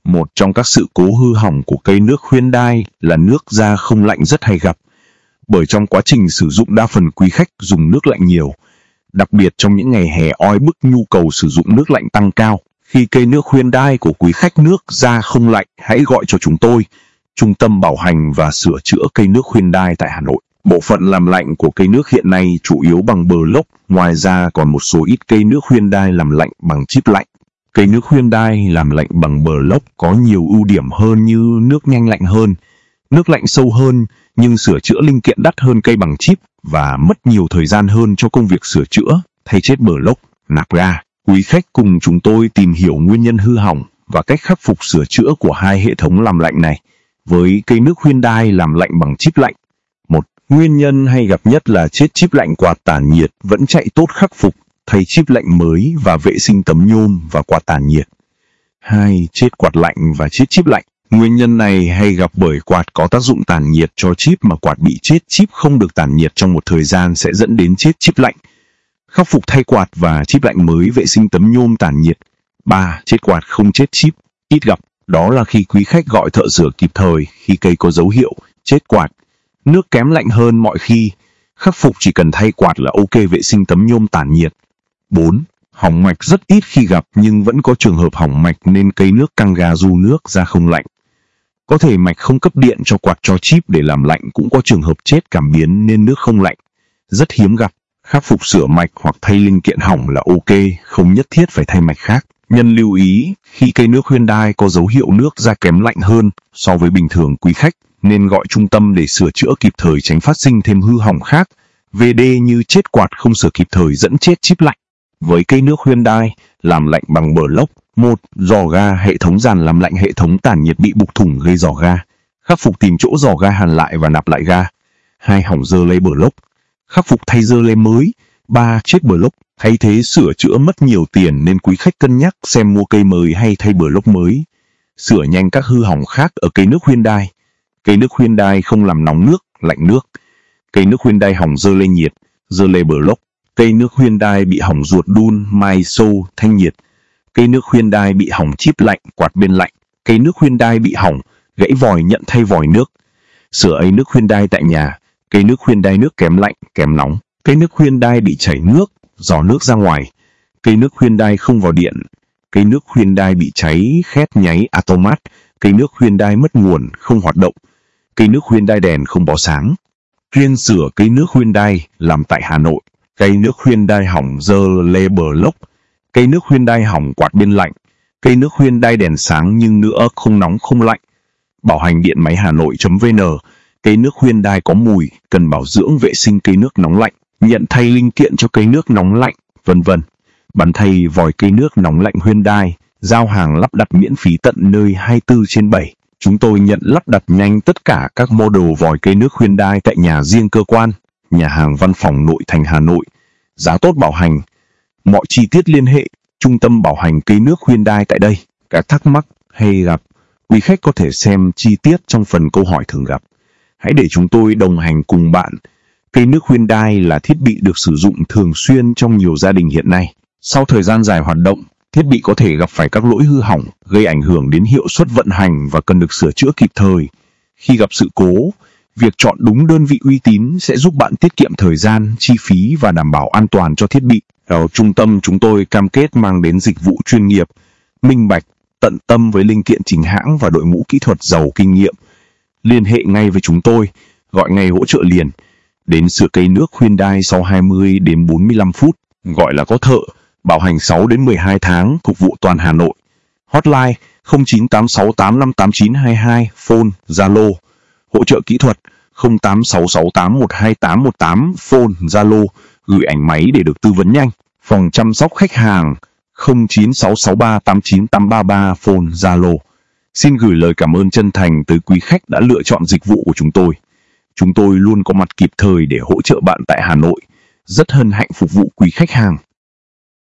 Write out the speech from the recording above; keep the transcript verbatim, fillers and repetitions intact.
Một trong các sự cố hư hỏng của cây nước Hyundai là nước ra không lạnh rất hay gặp. Bởi trong quá trình sử dụng đa phần quý khách dùng nước lạnh nhiều. Đặc biệt trong những ngày hè oi bức nhu cầu sử dụng nước lạnh tăng cao. Khi cây nước Hyundai của quý khách nước ra không lạnh, hãy gọi cho chúng tôi, Trung tâm bảo hành và sửa chữa cây nước Hyundai tại Hà Nội. Bộ phận làm lạnh của cây nước hiện nay chủ yếu bằng bờ lốc, ngoài ra còn một số ít cây nước Hyundai làm lạnh bằng chip lạnh. Cây nước Hyundai làm lạnh bằng bờ lốc có nhiều ưu điểm hơn như nước nhanh lạnh hơn, nước lạnh sâu hơn, nhưng sửa chữa linh kiện đắt hơn cây bằng chip và mất nhiều thời gian hơn cho công việc sửa chữa, thay chết bờ lốc, nạp ga. Quý khách cùng chúng tôi tìm hiểu nguyên nhân hư hỏng và cách khắc phục sửa chữa của hai hệ thống làm lạnh này với cây nước Hyundai làm lạnh bằng chip lạnh. Một, nguyên nhân hay gặp nhất là chết chip lạnh quạt tản nhiệt vẫn chạy tốt, khắc phục, thay chip lạnh mới và vệ sinh tấm nhôm và quạt tản nhiệt. Hai, chết quạt lạnh và chết chip lạnh. Nguyên nhân này hay gặp bởi quạt có tác dụng tản nhiệt cho chip mà quạt bị chết chip không được tản nhiệt trong một thời gian sẽ dẫn đến chết chip lạnh. Khắc phục thay quạt và chip lạnh mới, vệ sinh tấm nhôm tản nhiệt. Ba, chết quạt không chết chip. Ít gặp, đó là khi quý khách gọi thợ sửa kịp thời khi cây có dấu hiệu chết quạt, nước kém lạnh hơn mọi khi. Khắc phục chỉ cần thay quạt là ok, vệ sinh tấm nhôm tản nhiệt. Bốn, hỏng mạch rất ít khi gặp nhưng vẫn có trường hợp hỏng mạch nên cây nước căng ga du nước ra không lạnh. Có thể mạch không cấp điện cho quạt cho chip để làm lạnh, cũng có trường hợp chết cảm biến nên nước không lạnh. Rất hiếm gặp. Khắc phục sửa mạch hoặc thay linh kiện hỏng là ok, không nhất thiết phải thay mạch khác. Nhân lưu ý, khi cây nước Hyundai có dấu hiệu nước ra kém lạnh hơn so với bình thường, quý khách nên gọi trung tâm để sửa chữa kịp thời, tránh phát sinh thêm hư hỏng khác, vê đê như chết quạt không sửa kịp thời dẫn chết chip lạnh. Với cây nước Hyundai làm lạnh bằng bờ lốc, một, giò ga, hệ thống dàn làm lạnh hệ thống tản nhiệt bị bục thủng gây giò ga. Khắc phục tìm chỗ giò ga hàn lại và nạp lại ga. Hai, hỏng dơ lê bờ lốc. Khắc phục thay dơ lê mới. Ba, chết bờ lốc. Thay thế sửa chữa mất nhiều tiền nên quý khách cân nhắc xem mua cây mới hay thay bờ lốc mới. Sửa nhanh các hư hỏng khác ở cây nước Hyundai. Cây nước Hyundai không làm nóng nước, lạnh nước. Cây nước Hyundai hỏng dơ lê nhiệt, dơ lê bờ lốc. Cây nước Hyundai bị hỏng ruột đun, mai sâu, thanh nhiệt. Cây nước Hyundai bị hỏng chip lạnh, quạt bên lạnh. Cây nước Hyundai bị hỏng, gãy vòi nhận thay vòi nước. Sửa ây nước Hyundai tại nhà. Cây nước Hyundai nước kém lạnh, kém nóng. Cây nước Hyundai bị chảy nước, giò nước ra ngoài. Cây nước Hyundai không vào điện. Cây nước Hyundai bị cháy, khét nháy automat. Cây nước Hyundai mất nguồn, không hoạt động. Cây nước Hyundai đèn không bó sáng. Chuyên sửa cây nước Hyundai làm tại Hà Nội. Cây nước Hyundai hỏng dơ lê bờ lốc. Cây nước Hyundai hỏng quạt bên lạnh. Cây nước Hyundai đèn sáng nhưng nữa không nóng không lạnh. Bảo hành điện máy hà nội.vn. Cây nước Hyundai có mùi, cần bảo dưỡng, vệ sinh cây nước nóng lạnh, nhận thay linh kiện cho cây nước nóng lạnh, vân vân. Bán thay vòi cây nước nóng lạnh Hyundai, giao hàng lắp đặt miễn phí tận nơi hai mươi tư trên bảy. Chúng tôi nhận lắp đặt nhanh tất cả các model vòi cây nước Hyundai tại nhà riêng, cơ quan, nhà hàng, văn phòng nội thành Hà Nội. Giá tốt, bảo hành. Mọi chi tiết liên hệ Trung tâm bảo hành cây nước Hyundai tại đây. Các thắc mắc hay gặp, quý khách có thể xem chi tiết trong phần câu hỏi thường gặp. Hãy để chúng tôi đồng hành cùng bạn. Cây nước Hyundai là thiết bị được sử dụng thường xuyên trong nhiều gia đình hiện nay. Sau thời gian dài hoạt động, thiết bị có thể gặp phải các lỗi hư hỏng, gây ảnh hưởng đến hiệu suất vận hành và cần được sửa chữa kịp thời. Khi gặp sự cố, việc chọn đúng đơn vị uy tín sẽ giúp bạn tiết kiệm thời gian, chi phí và đảm bảo an toàn cho thiết bị. Ở trung tâm chúng tôi cam kết mang đến dịch vụ chuyên nghiệp, minh bạch, tận tâm với linh kiện chính hãng và đội ngũ kỹ thuật giàu kinh nghiệm. Liên hệ ngay với chúng tôi, gọi ngay hỗ trợ liền. Đến sửa cây nước Hyundai sau hai mươi đến bốn mươi lăm phút, gọi là có thợ, bảo hành sáu đến mười hai tháng, phục vụ toàn Hà Nội. Hotline không chín tám sáu tám năm tám chín hai hai, phone, Zalo. Hỗ trợ kỹ thuật không tám sáu sáu tám một hai tám một tám, phone, Zalo. Gửi ảnh máy để được tư vấn nhanh. Phòng chăm sóc khách hàng không chín sáu sáu ba tám chín tám ba ba, phone, Zalo. Xin gửi lời cảm ơn chân thành tới quý khách đã lựa chọn dịch vụ của chúng tôi. Chúng tôi luôn có mặt kịp thời để hỗ trợ bạn tại Hà Nội. Rất hân hạnh phục vụ quý khách hàng.